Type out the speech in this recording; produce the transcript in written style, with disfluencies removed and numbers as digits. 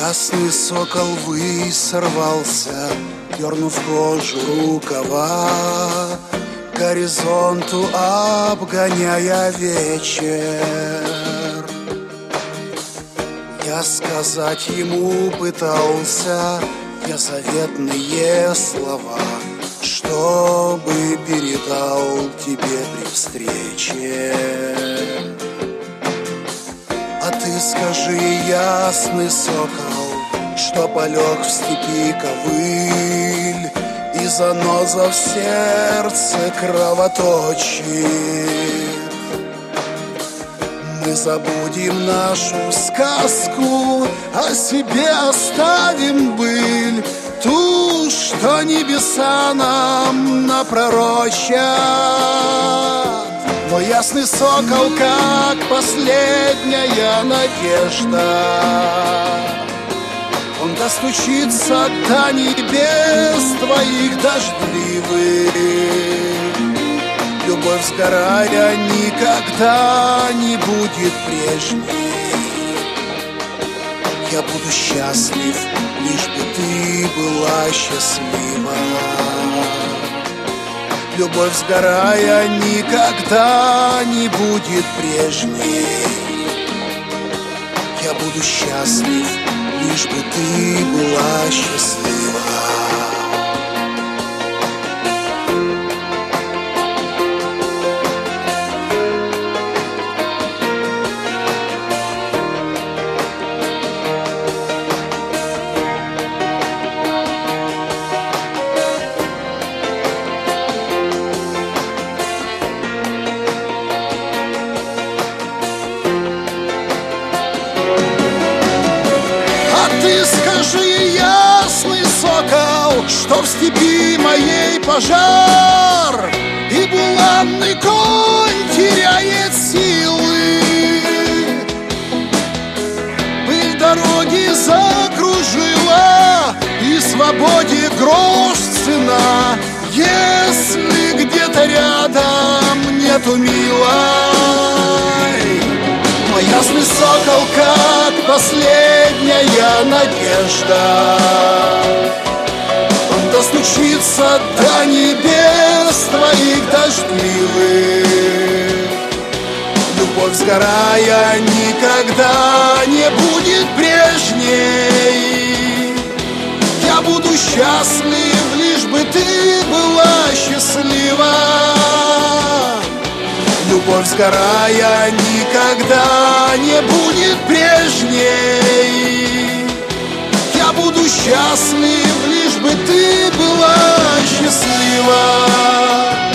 Ясный сокол ввысь сорвался, дернув кожу рукава, к горизонту обгоняя вечер. Я сказать ему пытался я заветные слова, чтобы передал тебе при встрече. А ты скажи, ясный сокол, что полег в степи ковыль, и заноза в сердце кровоточит. Мы забудем нашу сказку, о себе оставим быль, ту, что небеса нам напророчат. Мой ясный сокол, как последняя надежда, он достучится до небес твоих дождливых. Любовь, сгорая, никогда не будет прежней. Я буду счастлив, лишь бы ты была счастлива. Любовь, сгорая, никогда не будет прежней. Я буду счастлив, лишь бы ты была счастлива. Ты скажи, ясный сокол, что в степи моей пожар, и буланный конь теряет силы. Пыль дороги закружила, и свободе грош цена, если где-то рядом нету милой. Мой ясный сокол, как последняя надежда, он достучится до небес твоих дождливых. Любовь, сгорая, никогда не будет прежней. Я буду счастлив, лишь бы ты была счастлива. Любовь, сгорая, никогда не будет прежней. Я буду счастлив, лишь бы ты была счастлива.